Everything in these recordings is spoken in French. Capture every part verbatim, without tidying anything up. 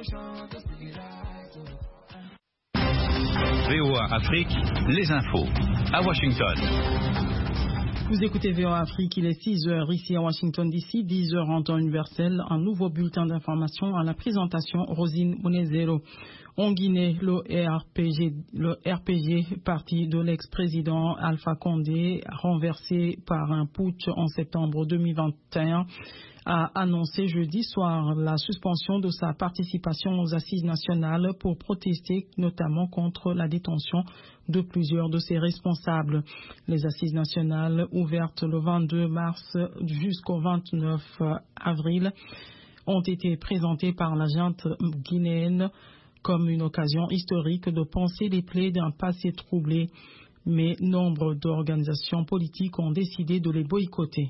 V O A Afrique, les infos à Washington. Vous écoutez V O A Afrique, il est six heures ici à Washington D C, dix heures en temps universel. Un nouveau bulletin d'information à la présentation Rosine Monezero. En Guinée, le R P G, le R P G, parti de l'ex-président Alpha Condé, renversé par un putsch en septembre deux mille vingt et un, a annoncé jeudi soir la suspension de sa participation aux assises nationales pour protester notamment contre la détention de plusieurs de ses responsables. Les assises nationales ouvertes le vingt-deux mars jusqu'au vingt-neuf avril ont été présentées par la junte guinéenne comme une occasion historique de penser les plaies d'un passé troublé, mais nombre d'organisations politiques ont décidé de les boycotter.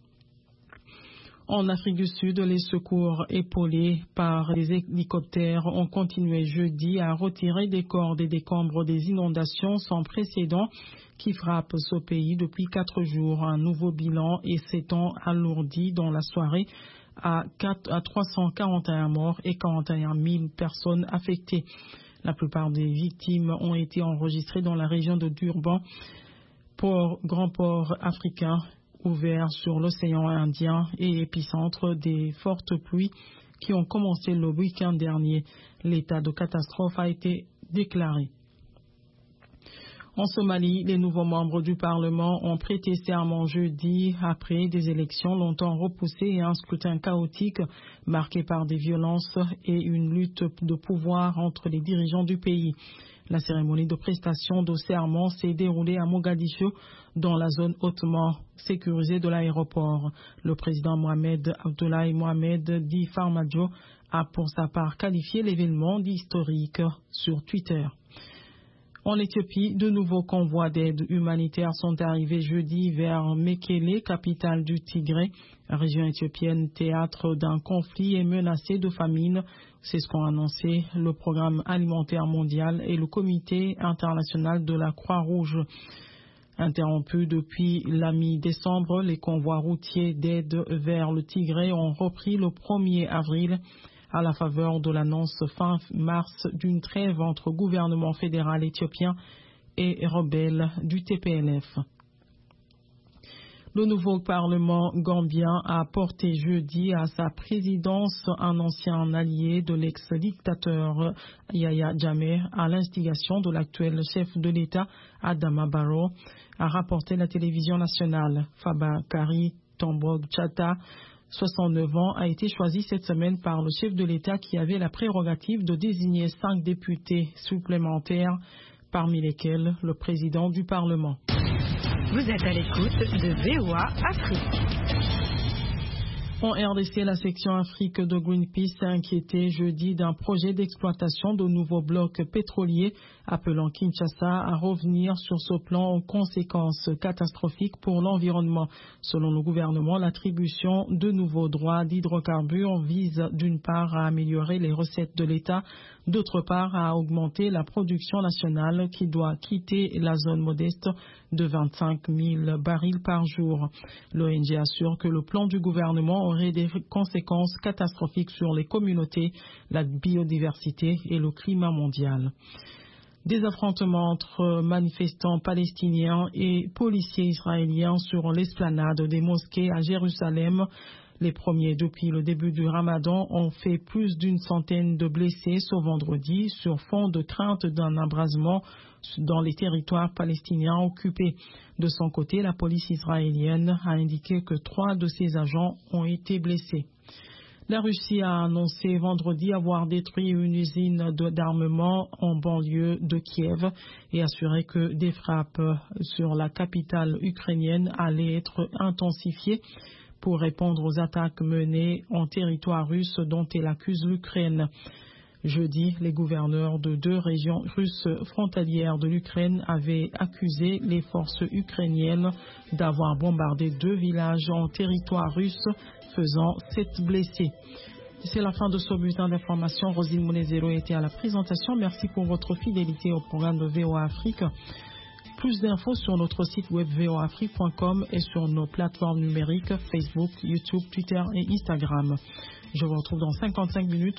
En Afrique du Sud, les secours épaulés par les hélicoptères ont continué jeudi à retirer des corps des décombres des inondations sans précédent qui frappent ce pays depuis quatre jours. Un nouveau bilan et s'étant alourdi dans la soirée à, quatre, à trois cent quarante et un morts et quarante et un mille personnes affectées. La plupart des victimes ont été enregistrées dans la région de Durban, port, grand port africain ouvert sur l'océan Indien et épicentre des fortes pluies qui ont commencé le week-end dernier. L'état de catastrophe a été déclaré. En Somalie, les nouveaux membres du Parlement ont prêté serment jeudi après des élections longtemps repoussées et un scrutin chaotique marqué par des violences et une lutte de pouvoir entre les dirigeants du pays. La cérémonie de prestation de serment s'est déroulée à Mogadiscio, dans la zone hautement sécurisée de l'aéroport. Le président Mohamed Abdoulaye Mohamed dit Farmajo a pour sa part qualifié l'événement d'historique sur Twitter. En Éthiopie, de nouveaux convois d'aide humanitaire sont arrivés jeudi vers Mekele, capitale du Tigré. La région éthiopienne, théâtre d'un conflit et menacée de famine. C'est ce qu'ont annoncé le Programme alimentaire mondial et le Comité international de la Croix-Rouge. Interrompus depuis la mi-décembre, les convois routiers d'aide vers le Tigré ont repris le premier avril à la faveur de l'annonce fin mars d'une trêve entre gouvernement fédéral éthiopien et rebelles du T P L F. Le nouveau Parlement gambien a porté jeudi à sa présidence un ancien allié de l'ex-dictateur Yahya Jammeh à l'instigation de l'actuel chef de l'État Adama Barrow, a rapporté la télévision nationale. Fabakary Tombong Jatta, soixante-neuf ans, a été choisi cette semaine par le chef de l'État qui avait la prérogative de désigner cinq députés supplémentaires, parmi lesquels le président du Parlement. Vous êtes à l'écoute de V O A Afrique. En R D C, la section Afrique de Greenpeace s'est inquiétée jeudi d'un projet d'exploitation de nouveaux blocs pétroliers, appelant Kinshasa à revenir sur ce plan aux conséquences catastrophiques pour l'environnement. Selon le gouvernement, l'attribution de nouveaux droits d'hydrocarbures vise d'une part à améliorer les recettes de l'État, d'autre part à augmenter la production nationale qui doit quitter la zone modeste de vingt-cinq mille barils par jour. L'O N G assure que le plan du gouvernement aurait des conséquences catastrophiques sur les communautés, la biodiversité et le climat mondial. Des affrontements entre manifestants palestiniens et policiers israéliens sur l'esplanade des mosquées à Jérusalem. Les premiers depuis le début du Ramadan ont fait plus d'une centaine de blessés ce vendredi sur fond de crainte d'un embrasement dans les territoires palestiniens occupés. De son côté, la police israélienne a indiqué que trois de ses agents ont été blessés. La Russie a annoncé vendredi avoir détruit une usine d'armement en banlieue de Kiev et assuré que des frappes sur la capitale ukrainienne allaient être intensifiées pour répondre aux attaques menées en territoire russe dont elle accuse l'Ukraine. Jeudi, les gouverneurs de deux régions russes frontalières de l'Ukraine avaient accusé les forces ukrainiennes d'avoir bombardé deux villages en territoire russe, faisant sept blessés. C'est la fin de ce bulletin d'information. Rosine Monezero était à la présentation. Merci pour votre fidélité au programme de V O A Afrique. Plus d'infos sur notre site web v o afrique point com et sur nos plateformes numériques Facebook, YouTube, Twitter et Instagram. Je vous retrouve dans cinquante-cinq minutes